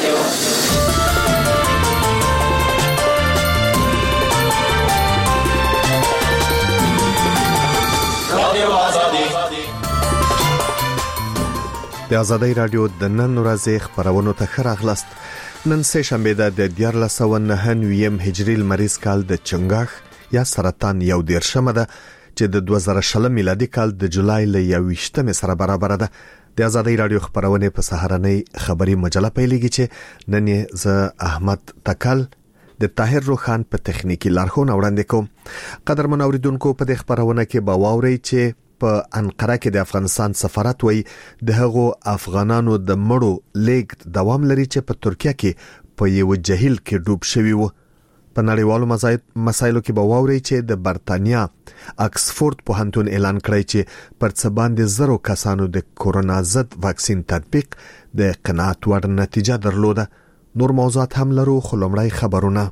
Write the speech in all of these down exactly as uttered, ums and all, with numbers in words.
د آزادۍ رادیو د نن ورځې خبرونو ته ښه راغلاست. نن سه شنبه ده د دیارلس سوه نهه نوي هجري لمریز کال د چنګاښ یا سرطان یو دیرشمه ده چې د دوه زره شل میلادي کال د جولای ل یوویشتمې سره برابر ده. د آزادۍ رادیو خبرونه په سهارنۍ خبري مجله پیلېږي چې نن یې ز احمد تکل د طاهر روخان په تخنیکی لارښوونه وړاندې کوم. قدرمن اوریدونکو په دې خبرونه کې به واورئ چې په انقره کې د افغانستان سفارت وایي د هغو افغانانو د مړو لیږد دوام لري چې په ترکیه کې په یو جهیل کې ډوب شوي وو. په نړیوالو مسایلو کې به واورئ چې د برتانیا اکسفورد پوهنتون اعلان کړی چې پر څه باندې زرو کسانو د کورونا ضد واکسین تطبیق د قناعت وړ نتیجه درلوده. نور موضوعات هم لرو، خو لومړی خبرونه.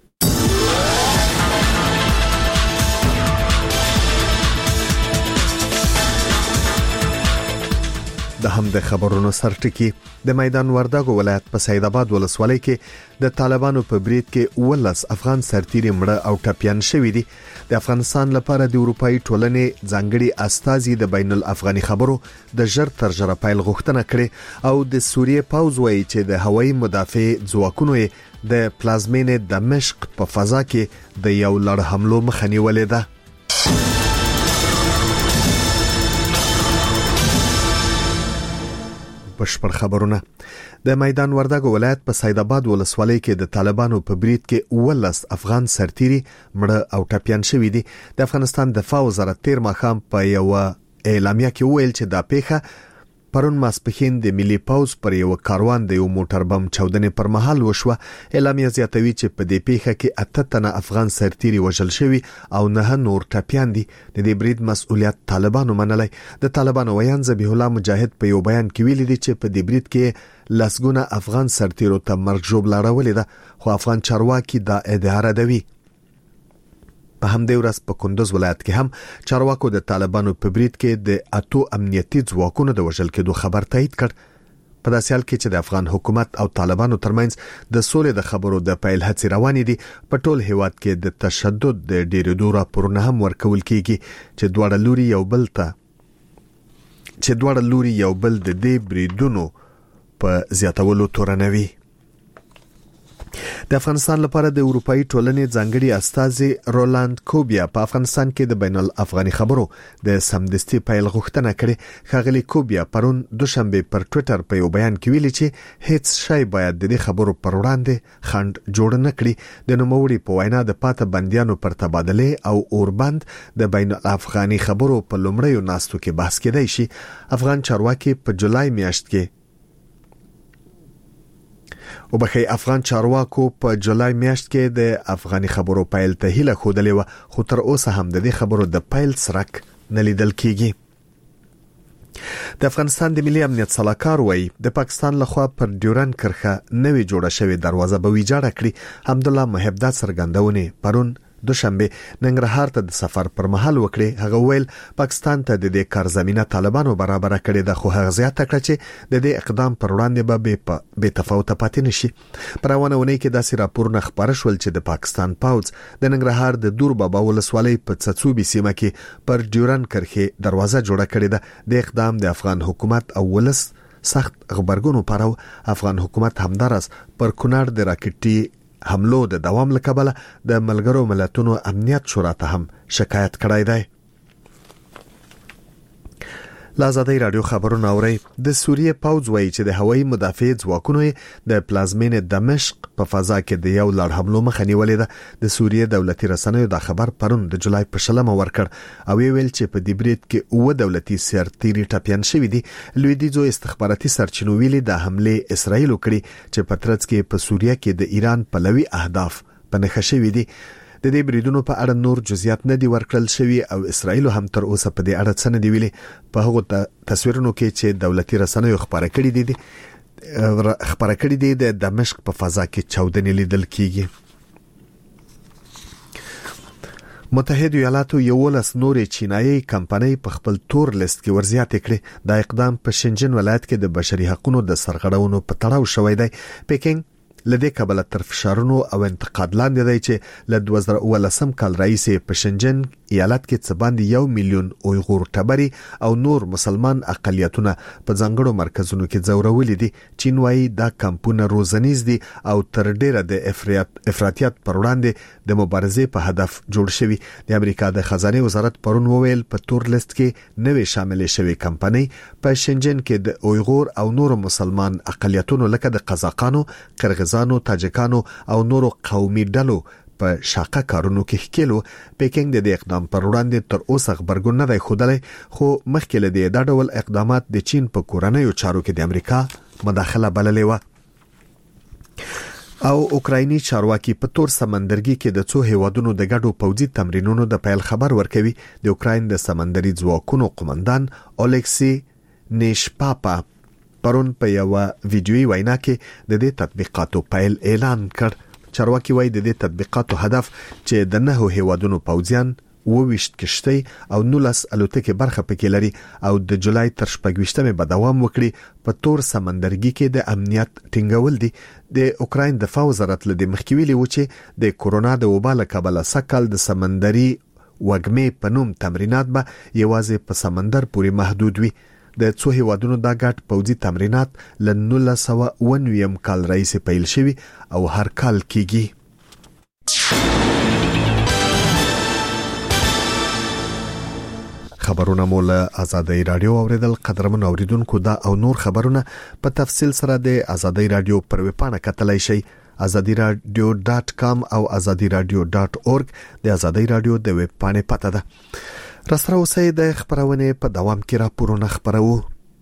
د هم د خبرونو سرټکی د میدان وردګو ولایت په سید آباد ولسوالۍ کې د طالبانو په برید کې ولس افغان سرتیري مړه او ټپيان شوي دي. د افغانستان لپاره د اروپאי ټولنې ځانګړي استازي د بین الافغاني خبرو د ژر تر ژره پیل غوښتنه کړې او د سوریې پاوز وایي چې د هوایي مدافع ځواکونو د پلازمینې دمشق په فضا کې د یو لړ حملو مخه نیولې ده. بشپړ خبرونه. د میدان وردګو ولایت په سید آباد ولسوالۍ کې د طالبانو په برید کې ولس افغان سرتیري مړه او ټپيان شوي دي. د افغانستان دفاع وزارت تیر ماښام په یو اعلامیه کې ویل چې دا پیښه پرون ماسپښین د ملي پوز پر یو کاروان د یو موټر بم چاودنې پر مهال وشوه. اعلامیه زیاتوي چې په دې پیښه کې اته تنه افغان سرتیري وژل شوي او نه نور ټپيان دي. د دې برید مسؤلیت طالبانو منلای. د طالبانو ویان ذبیح الله مجاهد په یو بیان کې ویلي دي چې په دې برید کې لسګونه افغان سرتیرو ته مرګ ژوبله راولې ده، خو افغان چارواکي دا ادعا ردوي. په همدې ورځ په کندوز ولایت کې هم چارواکو د طالبانو په برید کې د اتو امنیتي ځواکونو د وژل کېدو خبر تایید کړ. په داسې حال کې چې د افغان حکومت او طالبانو ترمنځ د سولې د خبرو د پیل هڅې روانې دي، په ټول هیواد کې د تشدد د ډېرېدو راپورونه هم ورکول کېږي چې دواړه لوري یو بل ته چې دواړه لوري یو بل د دې بریدونو په زیاتولو تورنوي. د افغانستان لپاره د اروپאי ټولنې ځانګړي استازي رولاند کوبیا په افغانستان کې د بین الافغاني خبرو د سمدستي پیل غوښتنه کړې. ښاغلي کوبیا پرون دوشنبه پر ټوئیټر په یو بیان کې ویلي چې هیڅ شی باید د دې خبرو پر وړاندې خنډ جوړ نه کړي. د نوموړي په وینا د پاته بنديانو پر تبادله او اوربند د بین الافغاني خبرو په لومړیو ناستو کې بحث کېدای شي. افغان چارواکي په جولای میاشت کې او بخې افغان چارواکو په جولای میاشت کې د افغاني خبرو پیل ته هیله خوده و، خو تر اوسه هم د دې خبرو د پیل سرک نه لیدل کیږي. د افغانستان د ملي امنیت صلاحکار وایي د پاکستان لخوا پر ډیورن کرخه نوې جوړه شوې دروازه به ویجاړه کړي. حمدالله محب دا څرګندونه پرون دوشنبه ننګرهار ته د سفر پر مهال وکړي. هغه ویل پاکستان ته د دې کار زمينه طالبانو برابر کړي ده، خو هغه زیاته کړ چې د دې اقدام پر وړاندې به به تفاوت پاتې نشي. پرونه کې داسې راپورونه خبر شول چې د پاکستان پاوز د ننګرهار د دور بابا ولسوالۍ په څڅوبي سیمه کې پر ډیورن کرخه دروازه جوړه کړې ده. د اقدام د افغان حکومت او ولس سخت خبرګونو پرو. افغان حکومت همدارس پر کونړ د راکټي حملو د دوام لکبله د ملګرو ملتونو امنیت شورا ته هم شکایت کړی دی. لازادۍ رادیو خبرونه اوري. د سوریې پاوز وایي چې د هوایي مدافع ځواکونو د پلازمینې دمشق په فضا کې د یو لړ حملو مخه نیولې ده. د سوریې دولتي رسنیو دا خبر پرون د جولای په شلمه ورکړ او ویل چې په دې برید کې اوه دولتي سرتیري ټپيان شوي دي. لویدیځو استخباراتي سرچینو ویلي د حمله اسرائیل وکړي چې په ترڅ کې په سوریه کې د ایران پلوي اهداف په نښه شوي دي. د دې بریدونو په اړه نور جزئیات نه دي ورکړل شوی او اسرائیل هم تر اوسه په دې اړه څه نه دی ویلي. په هغه تصویرونو کې چې دولتي رسنیو خبره کړې دي خبره کړې دي د دمشق په فضا کې چاودنې لیدل کیږي. متحده ایالاتو یولس نورې چینایي کمپنۍ په خپل تور لیست کې ورزیات کړي. دا اقدام په شنجن ولایت کې د بشري حقوقو د سرغړونو په تړاو شوی دی. پیکینګ لدې کبله تر فشارونو او انتقاد لاندې دی چې ل دوه زره ولسم کال رئیس په شنجن ایالت کې څه باندې یو میلیون اویغور ټبري او نور مسلمان اقلیتونه په ځانګړو مرکزونو کې ځورولې دي. چین وايي دا کمپونه روزنیز دي او تر ډیره د افراطیت پر وړاندې د مبارزې په هدف جوړ شوی. د امریکا د خزانه وزارت پرون وویل په تور لیست کې نوې شامل شوی کمپنۍ په شنجن کې د اویغور او نور مسلمان اقلیتونو لکه د قزاقانو، قرغیزانو، تاجکانو او نورو قومي ډلو په شاقه کارونو کې ښکېلو. پیکینګ د دې اقدام پر وړاندې تر اوسه خبرګون نه دی ښودلی، خو مخکې له دې دا ډول اقدامات د چین په کورنیو چارو کې د امریکا مداخله بللې وه. او اوکرایني چارواکي په تور سمندرګي کې د څو هیوادونو د ګډو پوځي تمرینونو د پیل خبر ورکوي. د اوکراین د سمندري ځواکونو قومندان اولکسی نیشپاپا پرون په یو ویډیوي وینا کې د دې تطبیقاتو پیل اعلان کړ. چارواکي وايي د دې تطبیقاتو هدف چې د نهو هیوادونو پوځیان وویشت کشتۍ او نولس الوتکې برخه پکې لري او د جولای تر شپږویشتمې به دوام وکړي. په تور سمندرګي کې د امنیت ټینګول دي. د اوکراین دفاع وزارت له مخکې ویلي و چې د کورونا د وبا له کبله سکل د سمندري وګمې په نوم تمرینات به یوازې په سمندر پورې محدود وي. د څو هیوادونو دا ګډ پوځي تمرینات ل نولس سوه اوه نوي کال رئیس پیل شوی او هر کال کیږي. خبرونه مول آزادۍ رادیو اوریدل. قدرمن اوریدونکو دا او نور خبرونه په تفصیل سره د آزادۍ رادیو پر ویب پاڼه کتلای شئ azadi radio dot com او azadi radio dot org د آزادۍ رادیو د ویب پاڼې پته ده. راسره اوسئ د خبرونه په دوام کې راپورونه خبرو.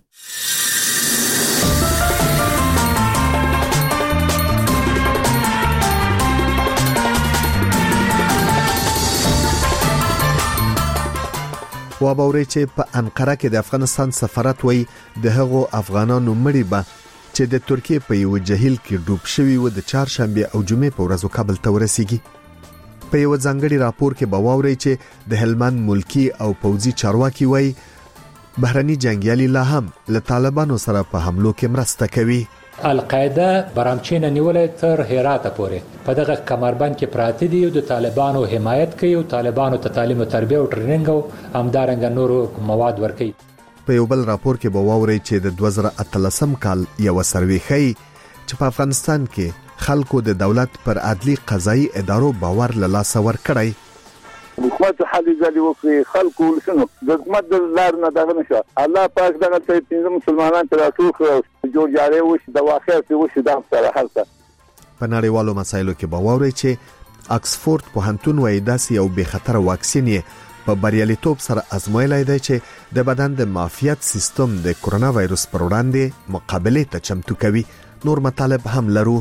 وابوري چې په انقره کې د افغانستان سفارت وای د هغو افغانانو مړي به چې د ترکیه په یو جهیل کې ډوب شوی و د چهارشنبه او جمعې په ورځو کابل ته ورسیږي. په یو ځانګړي راپور کې به واوري چې د هلمند ملکی او پوځي چارواکي وای بهرني جنگیالي لا هم له طالبانو سره په حملو کې مرسته کوي. القاعده برامچین نیولې تر هرات پورې په دغه کمربند کې پراته دي او د طالبانو حمایت کوي او طالبانو ته تعلیم او تربیه او ټریننګ او همدارنګ نورو مواد ورکوي. په یو بل راپور کې به واوري چې د دوه زره اتلسم کال یو سروې ښيي چې په افغانستان کې خلکو د دولت پر عدلي قضایي ادارو باور له لاسه ورکړی. حکومت حالي ځلې وکړي خلکو لسنو د حکومت د لار نه دغه نشه الله پاک دغه ته پنځه مسلمانان تر ټول جوړ جاړي وشي د واقعیت وشي د سره حالته. په نړیوالو مسایلو کې به واوري چې اکسفورد پوهنتون وايي داسې یو بې خطر واکسین یې په بریالیتوب سره ازمویلی دی چې د بدن د معافیت سیستم د کرونا وایرس پر وړاندې مقابله ته چمتو کوي. نور مطالب هم لرو.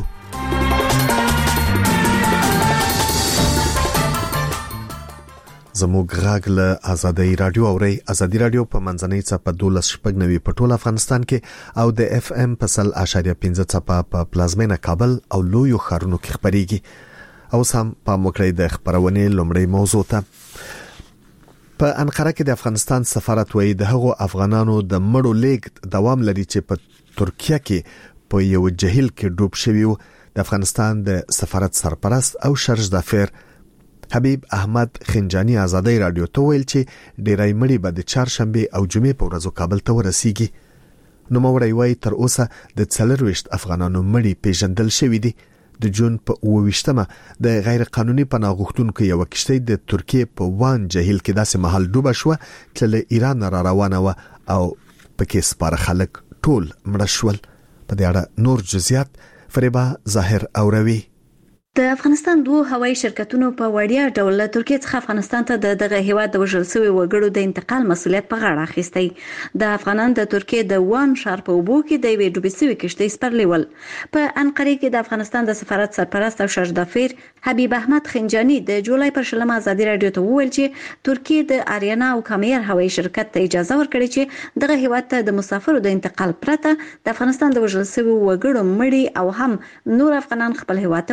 زموږ غاګ له آزادۍ رادیو اوري. آزادۍ رادیو په منځنۍ چپه دولس شپږ نوي په ټول افغانستان کې او د اف ام په سل اشاریه پنځه چپه په پلازمینه کابل او لویو ښارونو کې خبريږي. او سم په مکړې د خبرونه لومړی موضوع ته په انقره کې د افغانستان سفارت وایي د هغو افغانانو د مړو لیږد دوام لري چې په ترکیه کې په یو جهیل کې ډوب شوی و. د افغانستان د سفارت سرپرست او شرج دافر حبیب احمد خنجانی آزادۍ رادیو ته ویل چې ډیرای مړي به د چهارشنبه او جمعې په ورځو کابل ته ورسیږي. نو موري وای تر اوسه د څلرويشت افغانانو مړي پیژندل شوی دي. د جون په اوويشتمه د غیر قانوني پناه غوښتونکو یو کشته د ترکیه په وان جهیل کې داسې محل ډوبه شو چې له ایران را روانه و او پکې سپاره خلک ټول مړ شول. په دې اړه نور جزئیات فریبا ظاهر اوروي. د افغانستان دوه هوایي شرکتونو په وړیا ډول له ترکیه څخه افغانستان ته د دغه هیواد د وژل شوی وګړو د انتقال مسؤلیت په غاړه اخیستی. د افغانان د ترکیه د وان ښار په اوبو کې د یوې ډوبې شوې کشتۍ سپرلیول. په انقره کې د افغانستان د سفارت سرپرست او شرجدافیر حبیب احمد خنجانی د جولای پر شلمه آزادۍ رادیو ته وویل چې ترکیه د آریانا او کامیر هوایي شرکت ته اجازه ورکړي چې دغه هیواد ته د مسافرو د انتقال پرته د افغانستان د وژل شوی وګړو مړي او هم نور افغانان خپل هیواد ته ولېږدوي.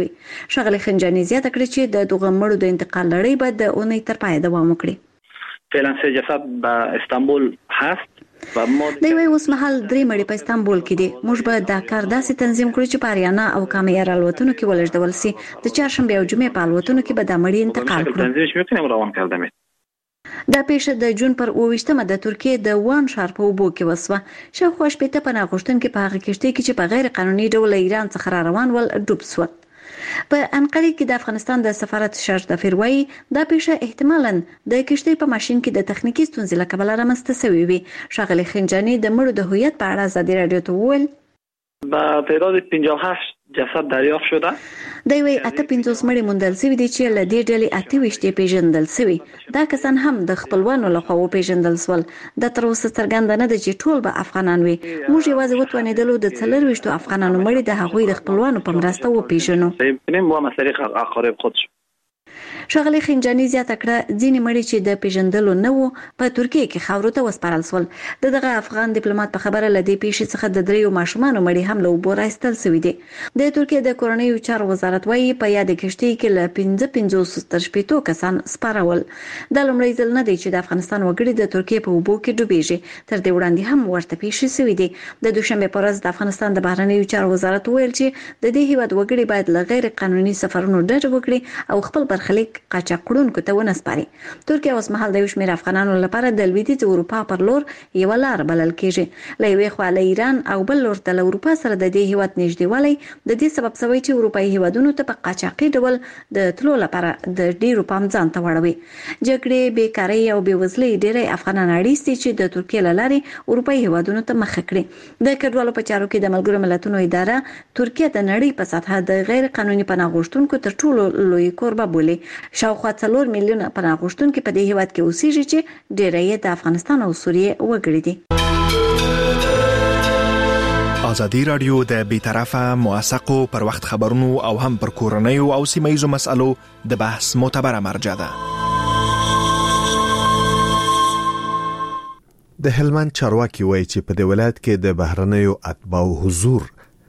وکړي. ښاغلي خنجاني زیاته کړې چې د دغه مړو د انتقال لړۍ به د اونۍ تر پایه دوام وکړي. فعلا سه جسد به استانبول هست. دی وی اوس مهال درې مړي په استانبول کې دي. موږ به دا کار داسې تنظیم کړو چې په اریانا او کامیار الوتنو کې ولېږدول شي. د چهارشنبه او جمعې په الوتنو کې به دا مړي انتقال کړو. دا پیښه د جون پر اوویشتمه د ترکیې د وان ښار په اوبو کې وسوه. شاوخوا شپېته پناه غوښتونکي په هغه کښتۍ کې چې په غیر قانوني ډول ایران څخه را روان ول ډوب شول. په انقره کې د افغانستان د سفارت شاردفیر وایي دا پیښه احتمالاً د کښتۍ په ماشین کې د تخنیکی ستونزې له کبله رامنځته شوې وي. ښاغلي خنجاني د مړو د هویت په اړه ازادي راډیو ته وویل با تعداد پنجاه و هشت جسد دریافت شده. دی وی اته پنځوس مړي موندل شوي دي چې له دې ډلې اته ویشت پیژندل شوي. دا کسان هم د خپلوانو لخوا وپیژندل شول. د تر اوسه څرګنده نه ده چې ټول به افغانان وي. موږ یوازې وتوانېدلو د څلور ویشتو افغانانو مړي د هغوی د خپلوانو په مرسته وپیژنو. ښاغلي خنجاني زیاته کړه ځینې مړي چې د پیژندلو نه وو په ترکیه کې خاورو ته وسپارل شول. د دغه افغان ډیپلوماټ په خبره له دې پیښې څخه د دریو ماشومانو مړي هم له اوبو راایستل شوي دي. د ترکیه د کورنیو چارو وزارت وایي په یاد کښتۍ کې له پنځه پنځوس تر شپېتو کسان سپارول. دا لومړی ځل نه دی چې د افغانستان وګړي د ترکیې په اوبو کې ډوبېږي. تر دې وړاندې هم ورته پیښې شوي دي. د دوشنبه په ورځ د افغانستان د بهرنیو چارو وزارت ویل چې د دې هیواد وګړي باید له غیر قانوني سفرونو ډډه وکړي او خپل برخلیک قاچاقړونکو ته ونه سپاري. ترکیه اوس مهال د یو شمېر افغانانو لپاره د لویدیځ اروپا پر لور یوه لار بلل کېږي. له یوې خوا له ایران او بل لور ته له اروپا سره د دې هیواد نږدېوالی د دې سبب شوی چې اروپایي هیوادونو ته په قاچاقي ډول د تلو لپاره د ډیرو پام ځان ته واړوي. جګړې، بیکارۍ او بېوزلۍ ډېری افغانان اړیس دي چې د ترکیې له لارې اروپایي هیوادونو ته مخه کړي. د کډوالو په چارو کې د ملګرو ملتونو اداره ترکیه د نړۍ په سطحه د غیر قانوني پناه غوښتونکو تر ټولو لوی کوربه بولي. شاوخوا څلور میلیونه پناه غوښتونکي په دې هیواد کې اوسېږي چې ډېری یې د افغانستان او سوریې وګړي دي. ازادي راډیو د بیطرفه موثقو پر وخت خبرونو او هم پر کورنیو او سیمه‌ییزو مسألو د بحث معتبره مرجع ده. د هلمند چارواکي وایي چې په دې ولایت کې د بهرنیو اتباعو حضور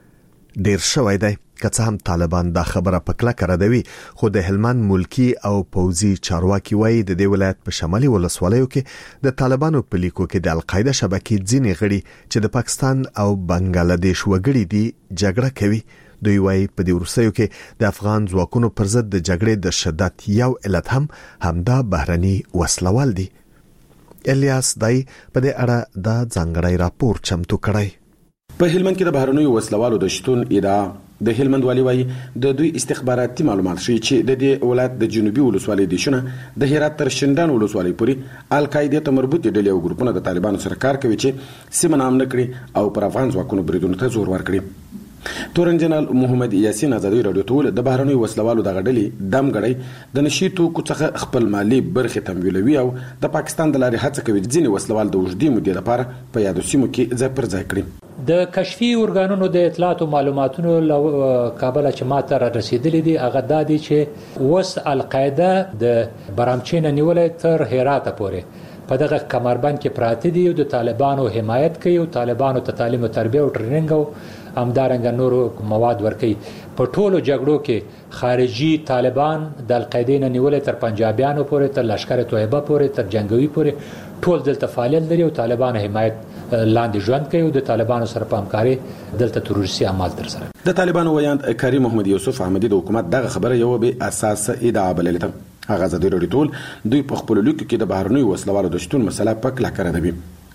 ډیر شوی دی. که څه هم طالبان دا خبره په کلکه ردوي، خو د هلمند ملکی او پوځي چارواکي وایي د دې ولایت په شمالي ولسوالیو کې د طالبانو په لیکو کې د القاعده شبکې ځینې غړي چې د پاکستان او بنگلاديش وګړي دي جګړه کوي. دوی وایي په دې وروستیو کې د افغان ځواکونو پر ضد د جګړې د شدت یو علت هم همدا بهرني وسلوال دي. الیاس دای په دې اړه دا ځانګړی راپور چمتو کړی. په هلمند کې د بهرنیو وسلوالو د شتون ادعا د هلمند والی وایي د دوی استخباراتي معلومات ښیي چې د دې ولایت د جنوبي ولسوالۍ دیشونه د هرات تر شندان ولسوالۍ پورې القاعده ته مربوط ډلې او ګروپونه د طالبانو سره کار کوي چې سیمه نام نکړي او پر افغان ځواکونو بریدونو ته زور ورکړي. تورن جنرال محمد یاسین ازادي راډیو ته ول د بهرنیو وسلوالو د غړلې دم غړي د نشیتو کوڅه خپل مالی برخه تمویلوي او د پاکستان د لارې هڅه کوي ځینې وسلوال د وجدي مودې لپاره په یادو سیمو کې ځای پر ځای کړي. د کشفي ارګانونو د اطلاعات او معلوماتونو کابل چې ماته را رسیدلې دي هغه د دې چې وس القاعده د برامچین نیولې تر هرات پورې په دغه کمربند کې پراته دي او د طالبانو حمایت کوي او طالبانو ته تعلیم او تربیه او ټریننګ او همدارنګه نورو مواد ورکوي. په ټولو جګړو کې خارجي طالبان د القاعده نه نیولې تر پنجابیانو پورې تر لشکره طیبه پورې تر جنگوي پورې ټول دلته فعالیت لري او طالبانو حمایت لاندې ژوند کوي او د طالبانو سره په همکاري دلته تروریستي اعمال تر سره. د طالبانو ویاند کریم محمد یوسف احمدی د حکومت دغه خبره یو به اساس ادعا بللې ده. هغه ازادي راډیو ټول دوی په خپل لیکو کې د بهرنیو وسلوالو د شتون مسله په کلکه ردوي.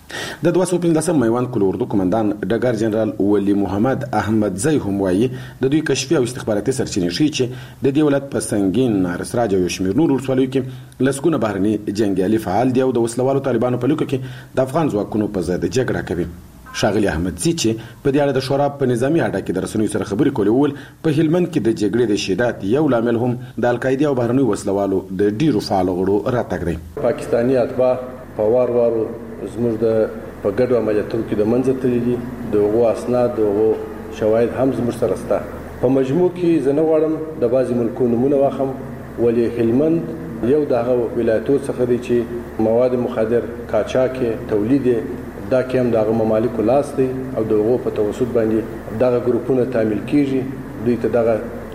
د دوه سوه پنځلسم میوان کل اردو کمانډان ډګر جنرال ولی محمد احمد زئی هم وایي د دوی کشفي او استخباراتي سرچینې ښیي چې د دې ولایت په سنگین نارسراج او شمیر نور ولسوالیو کې لسګونه بهرني جنگیالي فعال دي او د وسلوالو طالبانو په لیکو کې د افغان ځواکونو په ضد جګړه کوي. ښاغلي احمد زئی چې په دې اړه د شورا په نظامی اډه کې د رسنیو سره خبرې کولې ول په هلمند کې د جګړې د شدت یو لامل هم د القاعده او بهرنیو وسلوالو د ډیرو فعال غړو راتګ دی. پاکستاني اتباع په وار وار زموږ د په ګډو عملیاتو کې د منځه تللي دي. د هغو اسناد د هغو شواهد هم زموږ سره شته. په مجموع کې زه نه غواړم د بعضې ملکونو نومونه واخلم، ولې هلمند یو د هغه ولایتو څخه دی چې مواد مخدر قاچاق تولید دا کې هم دغه ممالکو لاس دی او د هغو په توسط باندې دغه ګروپونه تعمیل کیږي. دوی ته دغه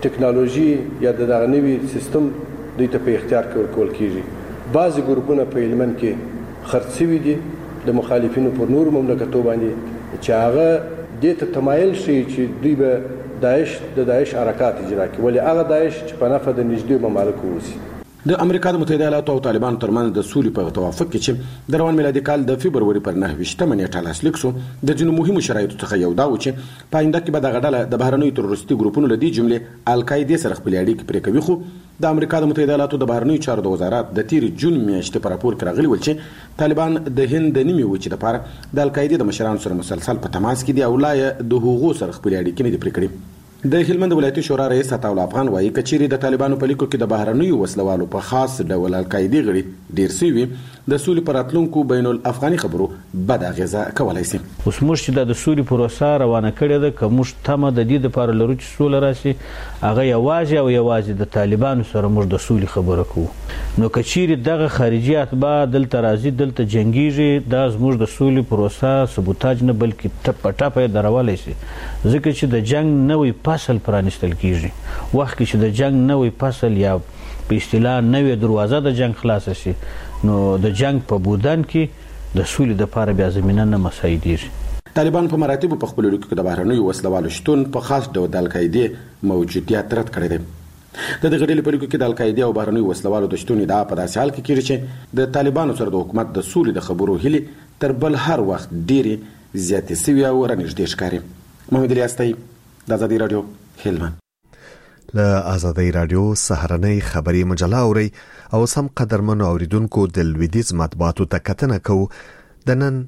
ټکنالوژي یا د دغه نوي سیستم دوی ته په اختیار کې ورکول کیږي. بعضې ګروپونه په هلمند کې خرڅ شوي دي د مخالفینو پر نورو مملکتو باندې چې هغه دې ته تمایل شي چې دوی به داعش د داعش حرکات اجرا کوي، ولې هغه داعش چې په نفع د نږدې ممالکو اوسي. د امریکا د متحده ایالاتو او طالبانو ترمنځ د سولې په توافق کې چې د روان میلادي کال د فبروري پر نهه ویشتمه نیټه لاسلیک شو، د ځینو مهمو شرایطو څخه یو دا و چې په آینده کې به دغه ډله د بهرنیو تروریستي ګروپونو له دې جملې القاعدې سره خپلې اړیکې پرې کوي. خو د امریکا د متحده ایالاتو د بهرنیو چارو د وزارت د تیرې جون میاشتې په راپور کې راغلي ول چې طالبان د هند د نیمې وچې لپاره د القاعدې د مشرانو سره مسلسل په تماس کې دي او لا یې د هغو سره خپلې اړیکې نه دي پرې کړې. د هلمند ولایتي شورا رئیس عطاالله افغان وایي کچېرې د طالبانو په لیکو کې د بهرنیو وسلوالو په خاص ډول القاعدې غړي ډېر سوي د سولې پر راتلونکو بین الافغاني خبرو بد اغیزه کولی شي. اوس موږ چې د سولې پروسه روانه کړې ده، که موږ تمه د دې دپاره لرو چې سوله راشي، هغه یوازې او یوازې د طالبانو سره موږ د سولې خبره کوو. نو که چیرې دغه خارجي اتباع دلته راځي، دلته جنګیږي، دا زموږ د سولې پروسه سبوتاج نه بلکې ټپه ټپه یې درولی شي، ځکه چې د جنګ نوی فصل پرانیستل کیږي. وخت کې چې د جنگ نوی فصل یا په اصطلاح نوی دروازه د جنگ خلاصه شي، نو د جنگ په بودن کې د سولې دپاره بیا زمینه نه مساعدېږي. طالبان په مراتبو په خپلو لیکو کې د بهرنیو وسلوالو شتون په خاص ډول د القاعدې موجودیت رد کړی دی. د دغه ډلې په لیکو کې د القاعدې او بهرنیو وسلوالو د شتون ادعا په داسې حال کې کېږي چې د طالبانو سره د حکومت د سولې د خبرو هیلې تر بل هر وخت ډېرې زیاتې سوي او رانږدې ښکاري. محمد الیاس طیب، د ازادي راډیو، هلمند. له ازادي راډیو سهارنۍ خبري مجله اوري او سم قدرمنو اوریدونکو د لویدیز مطبوعاتو ته کتنه کوو. د نن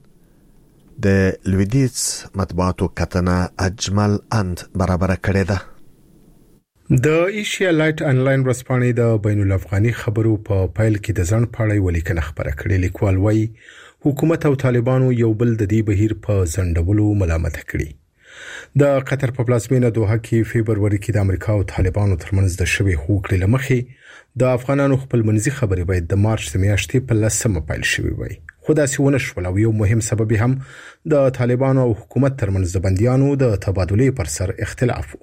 د لویدیز مطبوعاتو کتنه اجمل اند برابر کړې ده. د ایشیا لایټ انلاین ورځپاڼې د بین الافغاني خبرو په پایل کې د ځان پاړی ولیکنه خبره کړې. لیکوال وايي حکومت او طالبانو یو بل د دې بهیر په ځندولو ملامت کړي. د قطر په پلازمینه دوحه کې فبروري کې د امریکا او طالبانو ترمنځ د شوې هوکړې لمخې د افغانانو خپلمنځي خبرې باید د مارچ د میاشتې په لسمه پیل شوې وای، خو داسې ونه شول او یو مهم سبب هم د طالبانو او حکومت ترمنځ د بندیانو د تبادلې پر سر اختلاف و.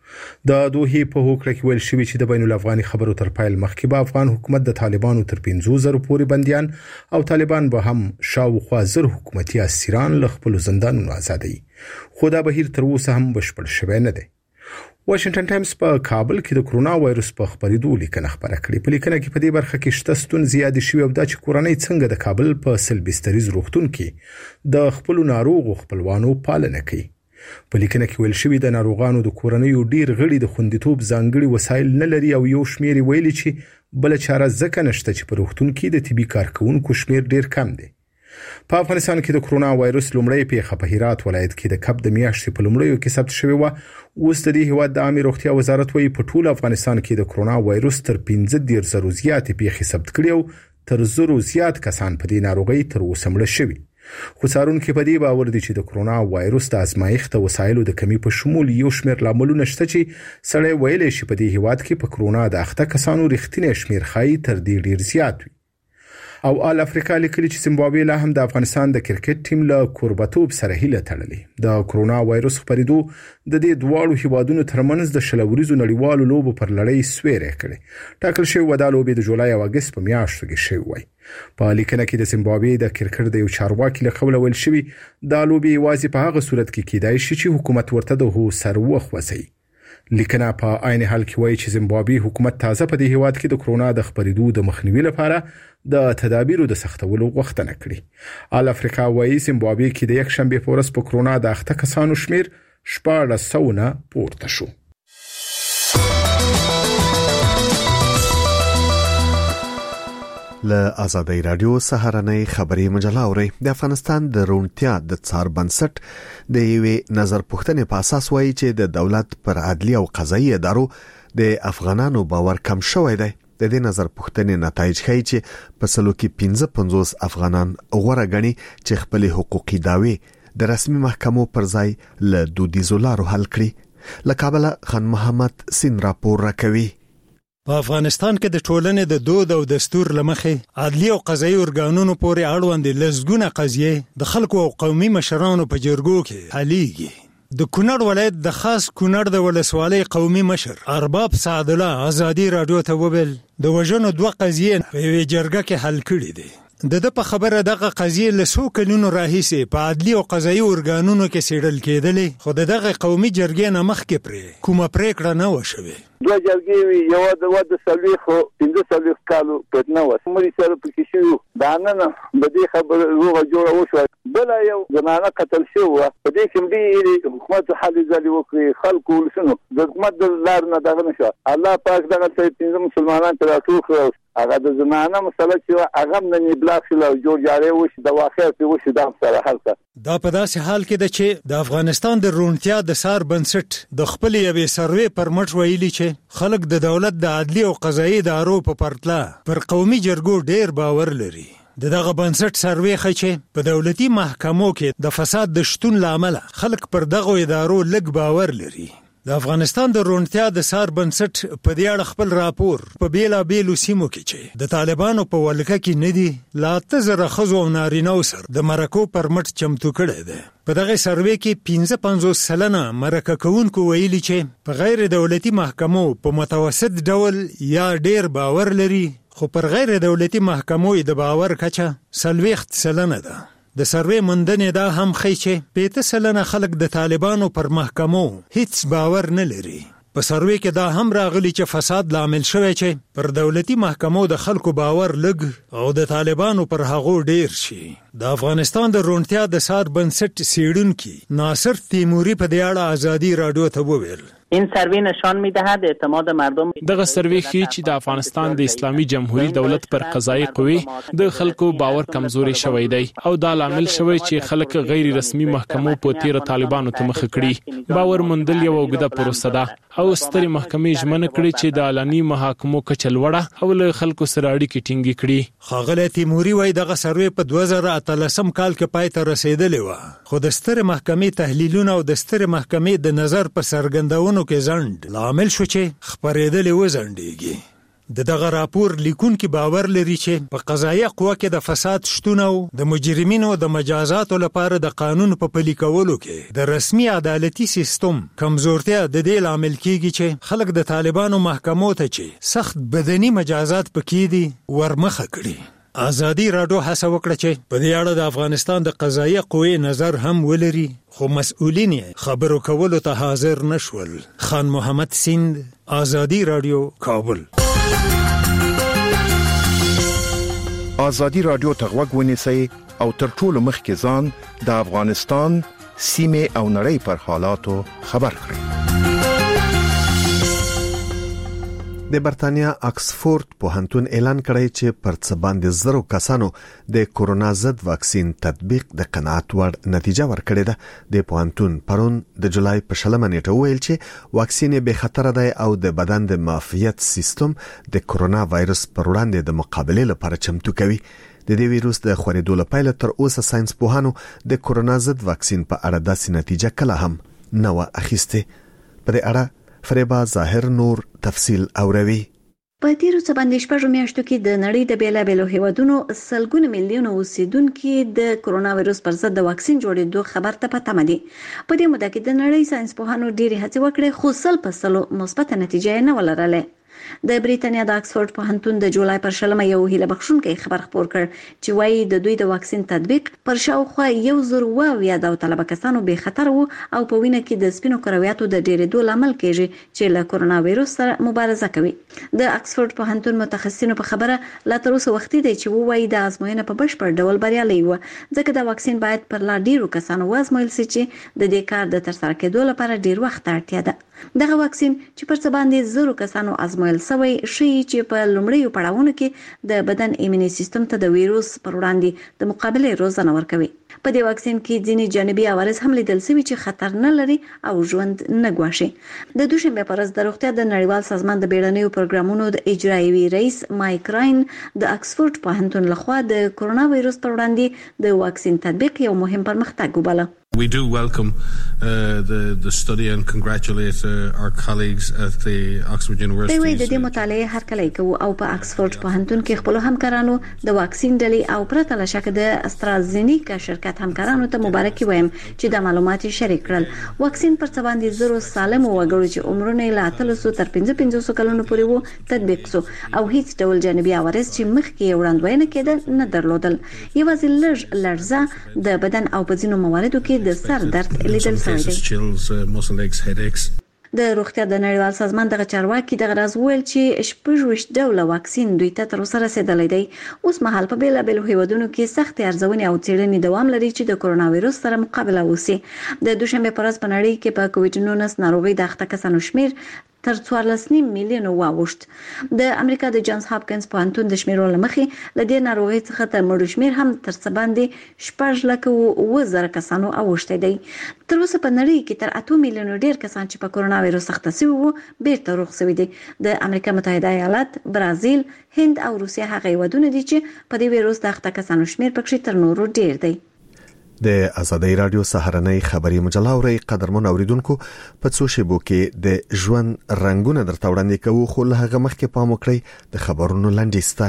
د دوحې په هوکړه کې ویل شوی چې د بین الافغاني خبرو تر پایل مخکې به افغان حکومت د طالبانو تر پنځه زره پورې بندیان او طالبان به هم شاوخوا زر حکومتي اسیران له خپلو زندانونو آزادوي، خو دا بهیر تر اوسه هم بشپړ شوی نه دی. واشنگټن ټایمز په کابل کې د کرونا وایرس په خبرېدو لیکنه خبره کړې. په لیکنه کې په دې برخه کې شته ستونزې یادې شوې او دا چې کورنۍ څنګه د کابل په سلبستریز روغتون کې د خپلو ناروغو خپلوانو پالنه کوي. په لیکنه کې ویل شوی د ناروغانو د کورنۍ ډیر غړي د خوندیتوب ځانګړي وسایل نه لري او یو شمیر ویلي چې بل چاره ځکه نشته چې په روغتون کې د طبي کارکونکو شمیر ډیر کم دی. په افغانستان کې د کرونا وایرس لومړی پیښه په هرات ولایت کې د کب د میاشتې په لومړیو کې ثبت شوې و. اوس د دې هیواد د عامه روغتیا وزارت وايي په ټول افغانستان کې د کرونا وایرس تر پنځه دېرش زره زیاتې پیښې ثبت کړي او تر زرو زیات کسان په دې ناروغۍ تر اوسه مړه شوي. خو څارونکي په دې باور دي چې د کرونا وایرس د ازمایښت وسایلو د کمی په شمول یو شمېر لاملونه شته چې سړی ویلی شي په دې هیواد کې په کرونا د اخته کسانو رښتینی شمېر ښایي تر دې ډېر زیات وي. او آل افریقا لیکلي چې زیمبابوې لا هم د افغانستان د کرکټ ټیم له کوربتوب سره هیله تړلې. د کرونا وایرس خپرېدو د دې دواړو هیوادونو ترمنځ د شل ورځو نړیوالو لوبو پر لړۍ سویری کړې. ټاکل شوې وه دا لوبې د جولای او اګست په میاشتو کې شوې وای. په لیکنه کې د زیمبابوې د کرکټ د یو چارواکي له قوله ویل شوي دا لوبې یوازې په هغه صورت کې کیدای شي چې حکومت ورته د هو سر وخوځوي. لیکنه په عین حال کې وایي چې زیمبابوې حکومت تازه په دې هیواد کې د کرونا د خپرېدو د مخنیوي لپاره د تدابیرو د سختولو غوښتنه کړې. آل افریقا وایي زیمبابوې کې د یک شنبې په ورځ په کرونا د اخته کسانو شمیر شپاړس سوه نه پورته شو. له ازادي راډیو سهارنۍ خبري مجله اوري. د افغانستان د روڼتیا د څار بنسټ د یوې نظر پوښتنې په اساس وایي چې د دولت پر عدلي او قضایي ادارو د افغانانو باور کم شوی دی. د دې نظر پوښتنې نتایج ښیي چې په سلو کې پنځه پنځوس افغانان غوره ګڼي چې خپل حقوقي دعوی د رسمي محکمو پر ځای له دودیزو لارو حل کړي. له کابل خان محمد سین راپور راکوي. په افغانستان کې د ټولنې د دود او دستور لمخې عدلي او قضایي ارګانونو پورې اړوند لسګونه قضیې د خلکو او قومي مشرانو په جرګو کې حلیږي. د کونړ ولایت د خاص کونړ د ولسوالۍ قومي مشر ارباب سعد الله ازادي رادیو ته وویل د وژنو دوه قضیې په یوې جرګه کې حل کړي دي. د د په خبره دغه قضیې له څو کلونو راهیسې په عدلي او قضایي ارګانونو کې څېړل کېدلې، خو د دغه قومي جرګې نه مخکې پرې کومه پرېکړه نه وه شوې. دوه جرګې وي، یوه د واده څلوېښتو پنځه څلوېښت کالو فتنه وه، مړي سره پکې شوي وو. دا نن د دې خبره روغه جوړه وشوه. بله یو زنانه قتل شوې وه، په دې کې ډېرې حکومت هلې ځلې وکړې، خلکو ولسونو د حکومت د لارې نه دغه نه شوه. الله پاک دغه پنځه مسلمانان ته راټول کړل. هغه د زنانه مسله چې هغه هم نن ابلاغ شول او جوړجاړی وشي، د واقع پرې وشي، دا سره حل کړه. دا په داسې حال کې ده چې د افغانستان د روڼتیا د سار بنسټ د خپل یوې سروې پر مټ ویلي چې خلک د دولت د عدلي او قضایي ادارو په پرتله پر قومي جرګو ډیر باور لري. د دغه بنسټ سروې ښیي چې په دولتي محکمو کې د فساد د شتون له امله خلک پر دغو ادارو لږ باور لري. د افغانستان د روڼتیا د سار بنسټ په دې اړه خپل راپور په بیلابیلو سیمو کې چې د طالبانو په ولکه کې نه دي له اته زره ښځو او نارینهو سره د مرکو پر مټ چمتو کړی دی. په دغه سروې کې پنځه پنځوس سلنه مرکه کوونکو ویلي چې په غیر دولتي محکمو په متوسط ډول یا ډیر باور لري، خو پر غیر دولتي محکمو د باور کچه څلوېښت سلنه ده. د سروې موندنې دا هم ښیي چې پېته سلنه خلک د طالبانو پر محکمو هیڅ باور نه لري. په سروې کې دا هم راغلی چې فساد لامل شوی چې پر دولتي محکمو د خلکو باور لږ او د طالبانو پر هغو ډیر شي. د افغانستان د روڼتیا د سار بنسټ څېړونکي ناصر تیموري په دې اړه ازادي رادیو ته وویل این سروی نشان می‌دهد اعتماد مردم. دغه سروی ښیي چې د افغانستان د اسلامي جمهوریت دولت پر قضایي قوې د خلکو باور کمزوري شوی دی او دا لامل شوی چې خلک غیر رسمي محکمو په تیر طالبانو ته مخ کړي. باور موندل یو اوږده پروسه ده او سترې محکمې ژمنه کړې چې د اعلاني محاکمو کچه لوړه او له خلکو سره اړیکې ټینګې کړي. ښاغلی تیموري وایي دغه سروې په دوه زره اتلسم کال کې پای ته رسېدلې وه، خو د سترې محکمې تحلیلونه او د سترې محکمې د نظر په څرګندونو کې ځنډ لامل شو چې خپرېدلې وځنډېږي. د دغه راپور لیکونکي باور لري چې په قضایي قوه کې د فساد شتون او د مجرمینو د مجازاتو لپاره د قانون په پلي کولو کې د رسمي عدالتي سیستم کمزورتیا د دې لامل کېږي چې خلک د طالبانو محکمو ته چې سخت بدني مجازات پکې دي ورمخه کړي. ازادي رادیو هڅه وکړه چې په دې اړه د افغانستان د قضایي قوې نظر هم ولري، خو مسؤلین یې خبرو کولو ته حاضر نشول. خان محمد سیند، ازادي رادیو، کابل. ازادي رادیو ته غوږ ونیسئ او تر ټولو مخکې ځان د افغانستان سیمې او نړۍ پر حالاتو خبر کړئ. د برتانیا آکسفورد پوهنتون اعلان کړی چې پر څه باندې زرو کسانو د کورونا ضد واکسین تطبیق د قناعت وړ نتیجه ورکړې ده. د پوهنتون پرون د جولای په شلمه نیټه ویل چې واکسین به خطر دی او د بدن د معافیت سیستم د کورونا وایرس پر وړاندې د مقابله لپاره چمتو کوي. د دې ویروس د خورېدو لپاره تر اوسه ساينس پوهانو د کورونا ضد واکسین په اړه داسې نتیجه کله هم نه و اخیسته. په دې اړه فریبا ظاهر نور تفصیل اوروي. په تیرو څه باندې شپږ میاشتو کې د نړۍ د بیلابیلو هیوادونو سلګونه میلیونه اوسیدونکو د کورونا وایرس پر ضد د واکسین جوړېدو خبر ته پاتې دي. په دې موده کې د نړۍ ساينس پوهانو ډېری هڅې وکړې، خو سل په سلو مثبت نتیجه نه ولرله. د بریټانیا د آکسفورد پوهنتون د جولای پر شلمه یو هیله بخښونکی خبر خپور کړ چې وايي د دوی د واکسین تطبیق پر شاوخوا یو زر اویا د طلبه کسانو به خطر وو او په وینه کې د سپینو کرویاتو د ډېرېدو لامل کېږي چې له کورونا وایرس سره مبارزه کوي. د آکسفورد پوهنتون متخصصینو په خبره لا تر اوسه وختي دی چې وایي د ازموینه په بشپړ ډول بریالي و، ځکه د واکسین باید پر لا ډیرو کسانو وازمویل شي چې د دې کار د ترسره کېدو لپاره ډیر وخت اړتیا ده. دغه واکسین چې پر څه باندې زرو کسانو ازمویل شوی شي چې په لومړیو پړاوونو کې د بدن ایمني سیستم ته د وایرس پر وړاندې د مقابله روزنه ورکوي. په دې واکسین کې ځینې جانبي عوارض هم لیدل شوي چې خطر نه لري او ژوند نه ګواښي. د دوشنبه پر ورځ د روغتیا د نړیوال سازمان د بیړنیو پروګرامونو د اجرایوي رئیس مایک راین د آکسفورد پوهنتون لخوا د کورونا وایرس پر وړاندې د واکسین تطبیق یو مهم پرمختګ وباله. We do welcome uh, the the study and congratulate uh, our colleagues at the Oxford University. دوی د دې مطالعه هرکلی کوي او په اکسفورد پوهنتون کې خپل همکارانو د واکسین ډلې او پرته له شک د استرازینیکا شرکت همکارانو ته مبارکي وایم چې د معلوماتي شریک کړل. واکسین پر څه باندې زرو سالم وګړو چې عمرونه له اتلسو تر پنځه پنځوس کلونو پورې وو تطبیق شو او هیڅ ډول جانبي عوارض چې مخکې وړاندوینه کېدل نه درلودل. یوازې لږ لړزه د بدن او په ځینو مواردو کې د سر درد لیدل شوی دی. د روغتیا د نړیوال سازمان دغه چارواکي دغه راز ویل چې شپږ ډوله واکسین دوی ته تر اوسه رسیدلی دی. اوس مهال په بیلابیلو هیوادونو کې سخت ارزونې او څېړنې دوام لري چې د کورونا وایرس سره مقابله وکړي. د دوشنبه پر ورځ په نړۍ کې په کووډ نولس ناروغي د اخته کسانو شمیر تر څوارلس نیم میلیون واوښت. د امریکا د جانز هاپکینز پوهنتون د شمیرو لمخې ل دې ناروغي څخه تر مړو شمیر هم تر څه باندې شپږ لکه و زره کسانو اوښت دی. تر اوسه په نړۍ کې تر اته میلیون ډیر کسان چې په کورونا وایرس اخته شوي وو بیرته روغ شوي دي. د امریکا متحده ایالات، برازیل، هند او روسیه هغه هیوادونه دي چې په دې وایرس د اخته کسانو شمیر پکې تر نورو ډیر دی. د آزادۍ رادیو سهارنۍ خبري مجله اوري قدرمن اوریدونکو په څو شیبو کې د ژوند رنگونه درته وړاندې کوو خو له هغه مخکې پام وکړئ د خبرونو لنډیسته.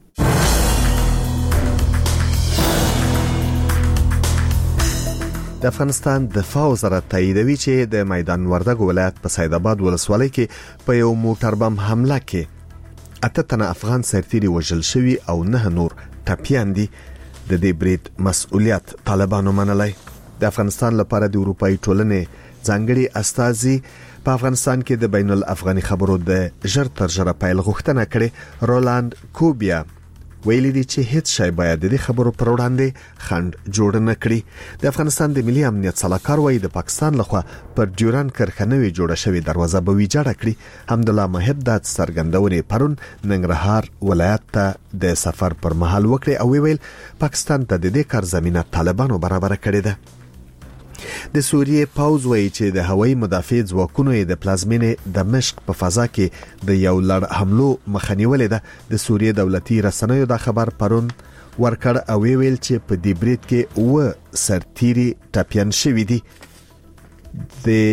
د افغانستان دفاع وزارت تاییدوي چې د میدان وردګ ولایت په سیدآباد ولسوالۍ کې په یو موټر بم حمله کې اته تنه افغان سرتیري وژل شوي او نه نور ټپیان دي. د دې برید مسؤلیت طالبانو منلای. د افغانستان لپاره د اروپאי ټولنې ځانګړي استازي په افغانستان کې د بین الافغاني خبرو د ژر تر ژره پیل غوښتنه کړې. رولاند کوبیا ویلي دي چې هیڅ شی باید د خبرو پر وړاندې خند جوړ نه کړي. د افغانستان د ملي امنیت صلاحکار وایي د پاکستان لخوا پر ډیوران کرښه نوې جوړه شوې دروازه به ویجاړه کړي. حمدالله محب د څرګندونې پرون ننګرهار ولایت ته د سفر پر مهال وکړي او ویل پاکستان ته د دې کار زمينه طالبانو برابر کړې ده. د سوریې پاوز وایي چې د هوایي مدافع ځواکونو د پلازمینې دمشق په فضا کې د یو لړ حملو مخنیولې ده. د سوریې دولتي رسنیو دا خبر پرون ورکړ او ویل چې په دې برید کې و سرتیري ټپیان شوي دي. د